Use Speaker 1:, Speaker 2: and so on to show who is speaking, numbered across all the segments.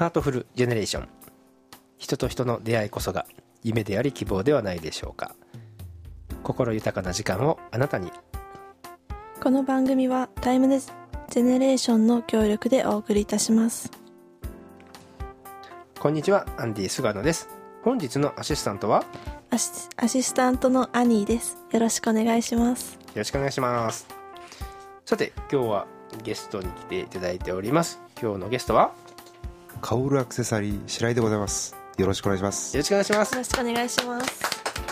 Speaker 1: ハートフルジェネレーション、人と人の出会いこそが夢であり希望ではないでしょうか。心豊かな時間をあなたに。
Speaker 2: この番組はタイムネスジェネレーションの協力でお送りいたします。
Speaker 1: こんにちは、アンディ菅野です。本日のアシスタントは
Speaker 2: アシスタントのアニーです。よろしくお願いします。
Speaker 1: よろしくお願いします。さて、今日はゲストに来ていただいております。今日のゲストは
Speaker 3: カオルアクセサリー白井でございます。よろしくお願いします。
Speaker 1: よろしくお願いします。
Speaker 2: よろしくお願いします。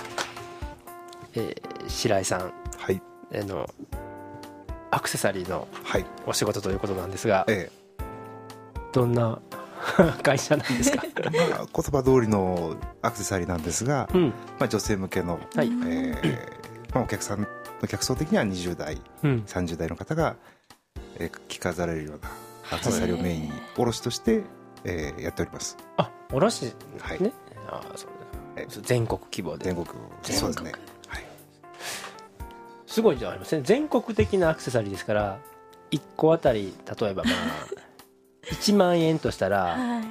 Speaker 1: 白井さん、
Speaker 3: はい、
Speaker 1: アクセサリーの
Speaker 3: はい、
Speaker 1: お仕事ということなんですが、
Speaker 3: え
Speaker 1: どんな会社なんですか？
Speaker 3: 言葉通りのアクセサリーなんですが、女性向けの、
Speaker 1: はい、
Speaker 3: お客層的には20代、30代の方が、着飾れるようなアクセサリーをメインに卸として、やっております。
Speaker 1: あ、卸ね、
Speaker 3: はい、
Speaker 1: そうです。全国規模で。
Speaker 3: 全国、そうですね。はい、
Speaker 1: すごいじゃありません、ね。全国的なアクセサリーですから、1個あたり例えば1万円としたら、
Speaker 2: はい、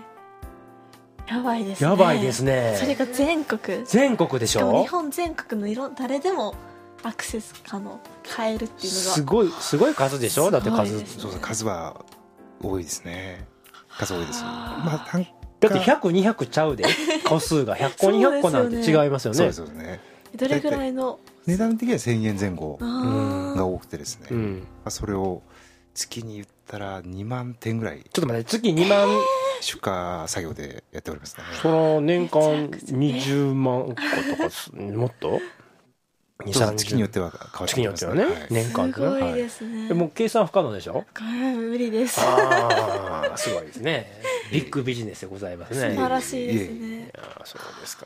Speaker 2: やばいですね。
Speaker 1: やばいですね。
Speaker 2: それが全国
Speaker 1: でしょ。
Speaker 2: しかも日本全国の誰でもアクセス買えるっていうのが
Speaker 1: すごい数でしょ。だって数、
Speaker 3: そうそう、数は多いですね。数多いです。
Speaker 1: だって100、200ちゃうで、個数が100個、200個なんて違いますよね。
Speaker 3: そうですよね。
Speaker 2: どれぐらいの
Speaker 3: 値段的には1000円前後が多くてですね、それを月に言ったら2万点ぐらい。
Speaker 1: ちょっと待って、月2万
Speaker 3: 出荷作業でやっておりますね。
Speaker 1: その年間20万個とかもっと
Speaker 3: 月によっては変わってきますね。
Speaker 1: 月によってはね、年間
Speaker 2: すごいですね。
Speaker 1: もう計算不可能でしょ。
Speaker 2: 無理です。
Speaker 1: ああ、すごいですね。ビッグビジネスでございますね。
Speaker 2: 素晴らしいですね。
Speaker 1: そうですか。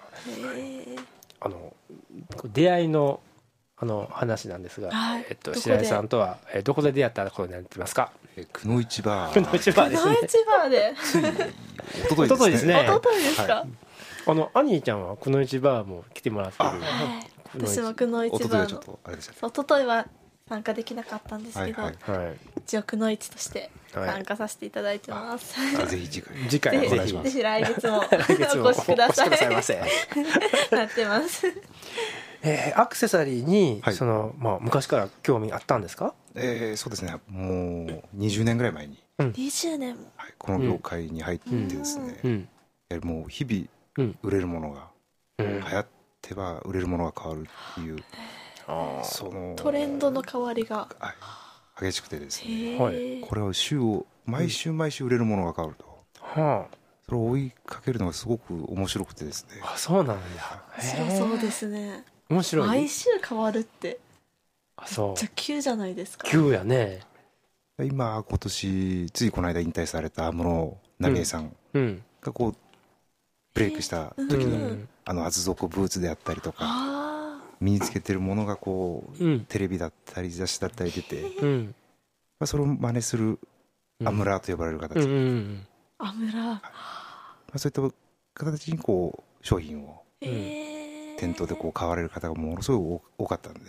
Speaker 1: 出会いの話なんですが、白井さんとはどこで出会ったことになってますか？
Speaker 3: くのいちバー。
Speaker 1: くのいちバーですね。
Speaker 2: くのいちバーで。
Speaker 1: おとといですね。
Speaker 2: おとといですか？
Speaker 1: アニーちゃんはくのいちバーも来てもらってる。
Speaker 2: 私もくのいちバーのおとといは参加できなかったんですけど、一応くのいちとして参加させていただいてます。
Speaker 3: ぜひ次
Speaker 1: 回お願いします。
Speaker 2: ぜひ来月もお越しください。なってます。
Speaker 1: アクセサリーに昔から興味あったんですか？
Speaker 3: そうですね、もう20年ぐらい前に、
Speaker 2: 20年も
Speaker 3: この業界に入ってですね、やはりもう日々売れるものが流行っては売れるものが変わるっていう、その
Speaker 2: トレンドの変わりが
Speaker 3: 激しくてですね、これは毎週売れるものが変わると、それを追いかけるのがすごく面白くてですね。
Speaker 1: そうなんだ。
Speaker 2: 面白そうですね。
Speaker 1: 面白い。
Speaker 2: 毎週変わるってめっちゃ急じゃないですか。
Speaker 1: 急やね。
Speaker 3: 今年ついこの間引退された安室奈美恵さんがこうブレイクした時の厚底ブーツであったりとか、身につけてるものがこうテレビだったり雑誌だったり出て、それを真似するアムラーと呼ばれる形、
Speaker 2: アムラー、
Speaker 3: そういった形にこう商品を店頭でこう買われる方がものすごい多かったんで、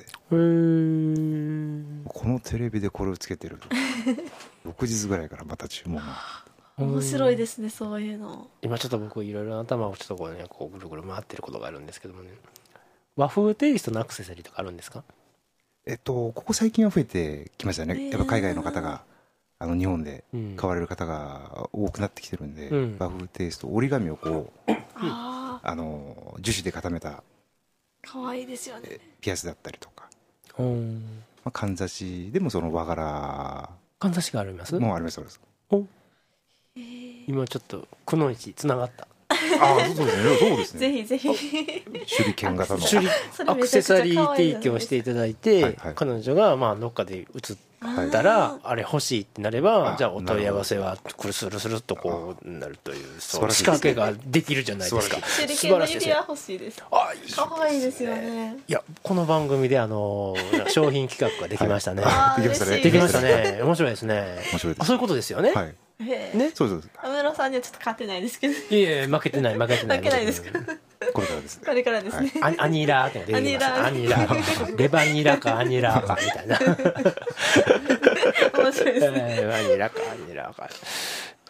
Speaker 3: このテレビでこれをつけてる翌日ぐらいからまた注文が。
Speaker 2: 面白いですね、そういうの。
Speaker 1: 今ちょっと僕いろいろ頭をちょっとこうぐるぐる回ってることがあるんですけどもね、和風テイストのアクセサリーとかあるんですか？
Speaker 3: ここ最近は増えてきましたね。やっぱ海外の方が日本で買われる方が多くなってきてるんで、和風テイスト、折り紙をこう樹脂で固めた
Speaker 2: 可愛いですよね。
Speaker 3: ピアスだったりとか、かんざしでもその和柄
Speaker 1: かんざしがあります？
Speaker 3: もうあります。そうです。
Speaker 1: 今ちょっとくのいちつながった。
Speaker 3: そうですね。
Speaker 2: ぜひぜひ
Speaker 3: 手裏剣型の
Speaker 1: アクセサリー提供していただいて、彼女がどっかで写ったらあれ欲しいってなれば、じゃあお問い合わせはスルスルっとこうなるという、仕掛けができるじゃないですか。
Speaker 2: 手裏剣の指輪欲しいです。可愛いですよね。
Speaker 1: いや、この番組で商品企画ができましたね。
Speaker 3: できました
Speaker 1: ね。面白いですね。そういうことですよね。
Speaker 3: ね、そうです。
Speaker 2: 安室さんにはちょっと勝てないですけど。
Speaker 1: いえ、負けてない
Speaker 2: ですか。
Speaker 3: これからですね。
Speaker 2: これからですね。
Speaker 1: アニラーって出てきました。アニラー、レバニラかアニラーかみたいな。
Speaker 2: 面白いですね。
Speaker 1: アニラかアニラーか。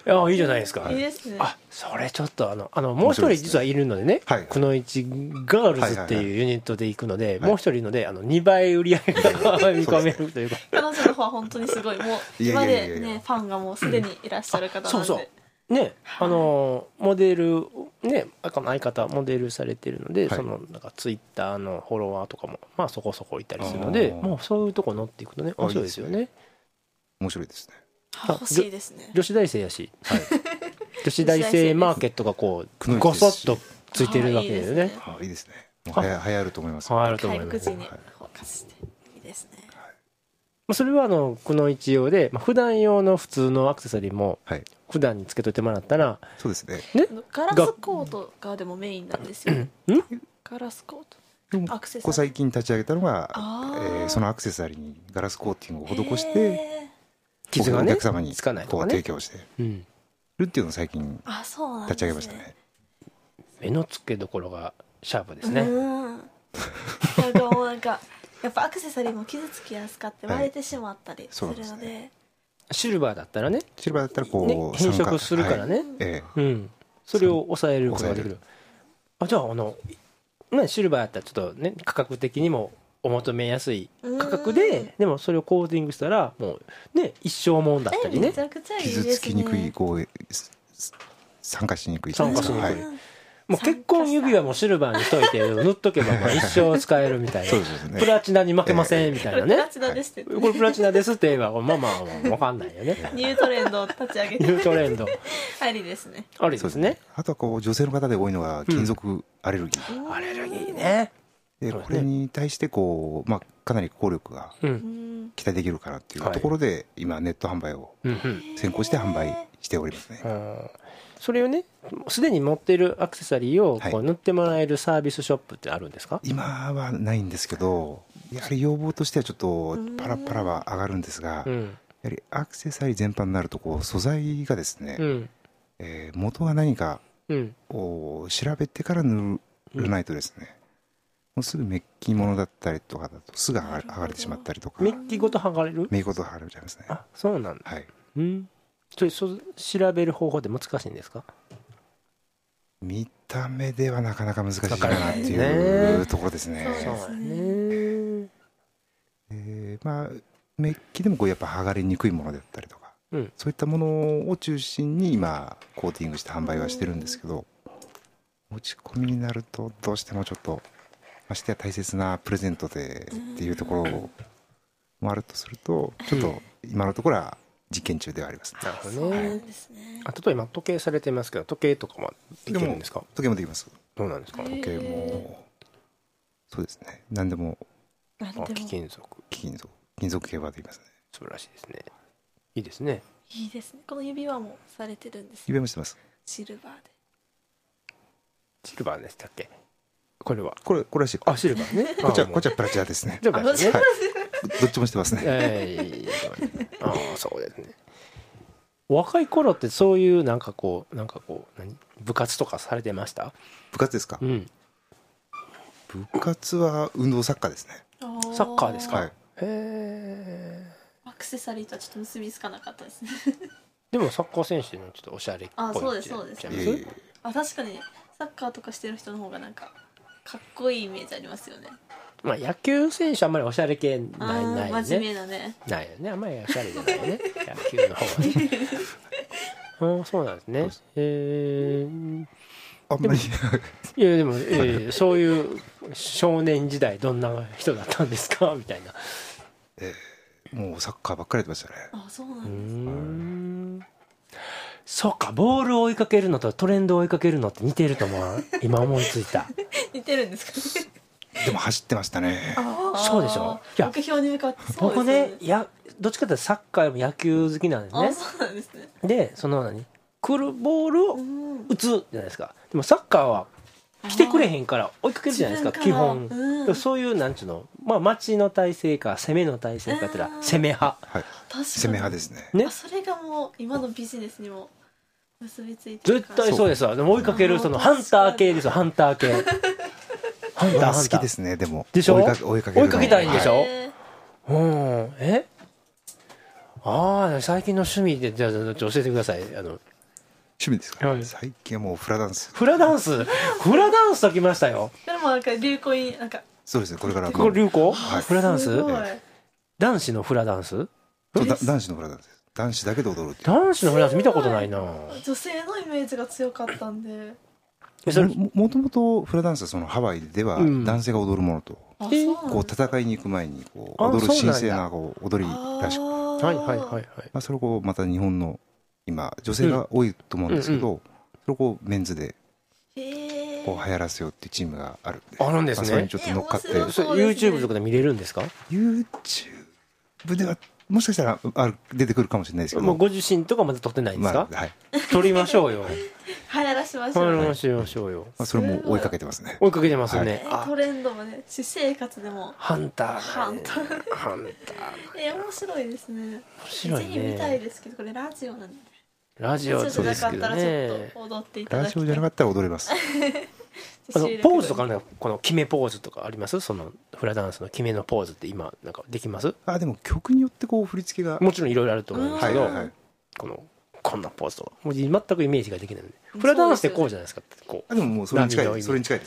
Speaker 1: ああ、いいじゃないですか。
Speaker 2: いいですね。
Speaker 1: あ、それちょっもう一人実はいるのでね、くのいちガールズっていうユニットで行くので、もう一人ので2倍売り上げが見込めるというか。
Speaker 2: 彼女の方は本当にすごい、もう今でね、ファンがもうすでにいらっしゃる方なんで。そうそう。
Speaker 1: ね、モデル、ね、相方、モデルされてるので、なんかツイッターのフォロワーとかも、まあそこそこいたりするので、もうそういうとこ乗っていくとね、面白いですよね。
Speaker 3: 面白いですね。
Speaker 2: 欲しいですね。
Speaker 1: 女子大生やし、女子大生マーケットがこうごそっとついてるわけですよね。
Speaker 3: いいですね。流行ると思います。
Speaker 1: 流行ると思います。
Speaker 2: 外国人にフォーカスしていいですね。
Speaker 1: それはくのいち用で、普段用の普通のアクセサリーも普段につけといてもらったら、
Speaker 3: そうですね。
Speaker 2: ガラスコートがでもメインなんですよ。ガラスコート。アクセサリー。
Speaker 3: ここ最近立ち上げたのが、そのアクセサリーにガラスコーティングを施して。
Speaker 1: 傷がね、
Speaker 3: お客様に
Speaker 1: つかない
Speaker 3: こう提供してるっていうのを最近立ち上げましたね。
Speaker 1: 目の付けどころがシャープですね。
Speaker 2: なんかやっぱアクセサリーも傷つきやすかって割れてしまったりするので、
Speaker 1: シルバーだったらね、
Speaker 3: こう
Speaker 1: 変色するからね、それを抑えることができる。じゃあシルバーだったらちょっとね価格的にもお求めやすい価格で、でもそれをコーティングしたらもうね一生もんだったりね、
Speaker 3: 傷つきにくい、こう酸化しにくい、
Speaker 1: もう結婚指輪もシルバーにしといて塗っとけば一生使えるみたいな、プラチナに負けませんみたいなね、
Speaker 2: プラチナですって、
Speaker 1: これプラチナですって言えばまあ分かんないよね。
Speaker 2: ニュートレンドを立ち上げて、
Speaker 1: ニュートレンド
Speaker 2: ありですね。
Speaker 1: ありですね。
Speaker 3: あとはこう女性の方で多いのは金属アレルギー、
Speaker 1: アレルギーね。
Speaker 3: これに対してこう、かなり効力が期待できるかなっていうところで、今ネット販売を先行して販売しておりますね。
Speaker 1: それをね、すでに持っているアクセサリーをこう塗ってもらえるサービスショップってあるんですか？
Speaker 3: 今はないんですけど、やはり要望としてはちょっとパラパラは上がるんですが、やはりアクセサリー全般になるとこう素材がですね、元が何かを調べてから塗らないとですね、もうすぐメッキ物だったりとかだとすぐ剥がれてしまったりとか。
Speaker 1: メッキごと剥がれる？
Speaker 3: メッキごと剥がれちゃいますね。
Speaker 1: あ、そうなんだ。
Speaker 3: はい。
Speaker 1: それ調べる方法で難しいんですか？
Speaker 3: 見た目ではなかなか難しいかなっていうところですね。
Speaker 2: そうです
Speaker 3: ね。メッキでもこうやっぱ剥がれにくいものだったりとか、そういったものを中心に今コーティングして販売はしてるんですけど、持ち込みになるとどうしてもちょっと、ましてや大切なプレゼントでっていうところもあるとすると、ちょっと今のところは実験中ではありますね。
Speaker 1: なるほどね。例えば時計されてますけど、時計とかもできるんですか？
Speaker 3: 時計もできます。
Speaker 1: どうなんですか？
Speaker 3: 時計もそうですね。何でも。
Speaker 1: 貴金属
Speaker 3: 金属系はできますね。
Speaker 1: 素晴らしいですね。いいですね。
Speaker 2: いいですね。この指輪もされてるんです。
Speaker 3: 指輪もしてます。
Speaker 2: シルバーで。
Speaker 1: シルバーでしたっけ？これは
Speaker 3: シルバー。
Speaker 1: シルバーね。
Speaker 3: こっちはプラチナですね。
Speaker 1: プラチナね。
Speaker 3: どっちもしてますね。
Speaker 1: そうですね。若い頃ってそういうなんかこう部活とかされてました？
Speaker 3: 部活ですか？部活は運動サッカーですね。
Speaker 1: サッカーですか？
Speaker 3: はい。
Speaker 2: アクセサリーとはちょっと結びつかなかったですね。
Speaker 1: でもサッカー選手のちょっとおしゃれっぽい。
Speaker 2: そうです。確かにサッカーとかしてる人の方がなんかかっこいいイメージありますよね。
Speaker 1: 野球選手あんまりおしゃれ系ないね。
Speaker 2: 真面目なね。
Speaker 1: ないよね。あんまりおしゃれじゃないよね。野球の方はね。そうなんですね。
Speaker 3: あんまり
Speaker 1: いやでも、そういう少年時代どんな人だったんですかみたいな。
Speaker 3: もうサッカーばっかりやってましたね。
Speaker 2: そうなんですか。
Speaker 1: そうか、ボールを追いかけるのとトレンドを追いかけるのって似てると思う。今思いついた。
Speaker 2: 似てるんですかね。
Speaker 3: でも走ってましたね。
Speaker 1: そうでしょ。
Speaker 2: 目標に向かって。
Speaker 1: 僕ね、どっちかというとサッカーよりも野球好きなんですね。
Speaker 2: そうなんですね。
Speaker 1: で、来るボールを打つじゃないですか。でもサッカーは来てくれへんから追いかけるじゃないですか、基本。そういうなんちゅうの、待ちの体制か攻めの体制かって言ったら攻め派。
Speaker 3: 攻め派ですね。
Speaker 2: それがもう今のビジネスにも結びついてる。
Speaker 1: 絶対そうですわ。でも追いかけるハンター系ですよ、ハンター系。ハンター
Speaker 3: 好きですね。でも
Speaker 1: でしょ？
Speaker 3: 追いかけ
Speaker 1: たいんでしょ？最近の趣味でじゃあ教えてください。
Speaker 3: 趣味ですか、はい、最近はもうフラダンス
Speaker 1: ときましたよ。
Speaker 2: でもなんか流行になんか
Speaker 3: そうですね、これから
Speaker 1: 流行、はい、フラダンス、男子のフラダンス、
Speaker 3: そう男子のフラダンスです。男子だけで踊るって。
Speaker 1: 男子のフラダンス見たことないな。
Speaker 2: 女性のイメージが強かったんで。
Speaker 3: もともとフラダンスはそのハワイでは男性が踊るものと、こう戦いに行く前にこう踊る神聖なこう踊りらしく、
Speaker 1: はいはいはいはい。
Speaker 3: まあそれをこうまた日本の今女性が多いと思うんですけど、それをこうメンズでこう流行らせようっていうチームがあるんで、
Speaker 1: あるんですね。
Speaker 3: それにちょっと乗っかって、
Speaker 1: YouTube とかで見れるんですか？
Speaker 3: YouTube ではもしかしたら出てくるかもしれないですけど、
Speaker 1: もうご自身とかまだ撮ってないんですか？はい、撮りましょうよ。
Speaker 2: 流行らしましょう。
Speaker 1: 流行らしましょうよ。
Speaker 3: それも追いかけてますね。
Speaker 1: 追いかけてますね。
Speaker 2: トレンドもね、私生活でも
Speaker 1: ハンター。
Speaker 2: 面白いですね。
Speaker 1: 面白いね。
Speaker 2: ぜひ見たいですけど、これラジオなんで。
Speaker 1: ラジオですけどね。
Speaker 2: じゃなかったらちょっと踊っていただきたい。
Speaker 3: ラジオじゃなかったら踊れます。
Speaker 1: ポーズとかね、この決めポーズとかあります？そのフラダンスの決めのポーズって今なんかできます？
Speaker 3: でも曲によってこう振り付けが
Speaker 1: もちろんいろいろあると思うんですけど、こんなポーズとかもう全くイメージができないので、フラダンスってこうじゃないですか。こう
Speaker 3: でももうそれに近いです。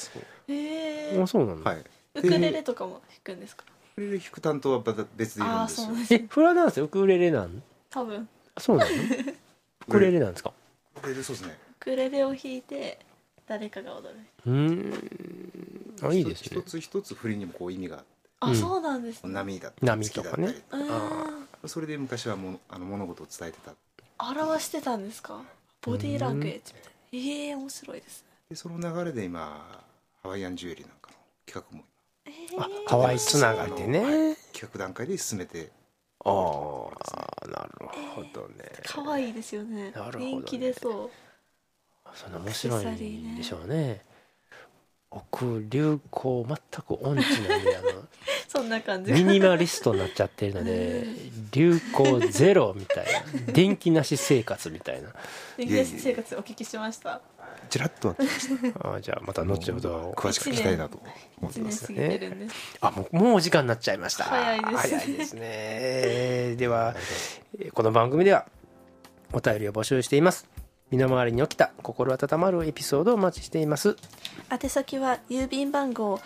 Speaker 1: そうなんだ。
Speaker 2: ウクレレとかも弾くんですか？
Speaker 3: ウクレレ弾く担当は別でいるんですよ。
Speaker 1: フラダンスウクレレなん？
Speaker 2: 多分。
Speaker 1: そうなの？ウクレレなんですか？
Speaker 3: ウクレレそうですね。
Speaker 2: ウクレレを弾いて誰かが踊
Speaker 1: る。いいですね。
Speaker 3: 一つ一つ振りにもこう意味が
Speaker 2: あって。そうなんですね。
Speaker 3: 波とかね。それで昔は物事を伝えてた。
Speaker 2: 表してたんですか？ボディーランゲージみたいな。面白いですね。
Speaker 3: でその流れで今ハワイアンジュエリーなんかの企画も
Speaker 1: ハワイつながりでね、
Speaker 3: 企画段階で進めて。
Speaker 1: なるほどね。
Speaker 2: 可愛いですよね。人気出そう。
Speaker 1: その面白いでしょうね。僕流行全く音痴なんで
Speaker 2: そんな感じ
Speaker 1: ミニマリストになっちゃってるので流行ゼロみたいな、電気なし生活みたいな。
Speaker 2: 電気なし生活お聞きしました。
Speaker 3: ちらっとは聞きました。
Speaker 1: じゃあまた後ほど
Speaker 3: 詳しく聞きたいなと思ってますね。
Speaker 1: もうお時間になっちゃいました。
Speaker 2: 早い
Speaker 1: ですね。ではこの番組ではお便りを募集しています。身の回りに起きた心温まるエピソードをお待ちしています。
Speaker 2: 宛先は郵便番号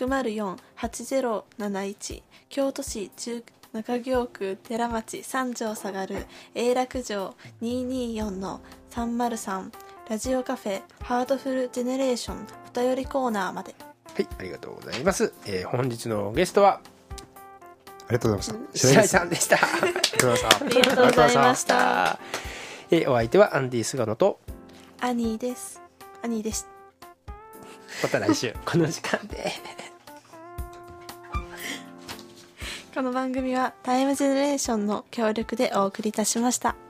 Speaker 2: 604-8071 京都市中京区寺町三条下がる永楽城 224-303 ラジオカフェハートフルジェネレーションお便りコーナーまで。
Speaker 1: はい、ありがとうございます。本日のゲストは
Speaker 3: ありがとうございました。
Speaker 1: 白井さんでした。ありがとうございました。お相手はアンディ菅野と
Speaker 2: アニーです。アニーでした。
Speaker 1: また来週この時間で
Speaker 2: この番組はタイムジェネレーションの協力でお送りいたしました。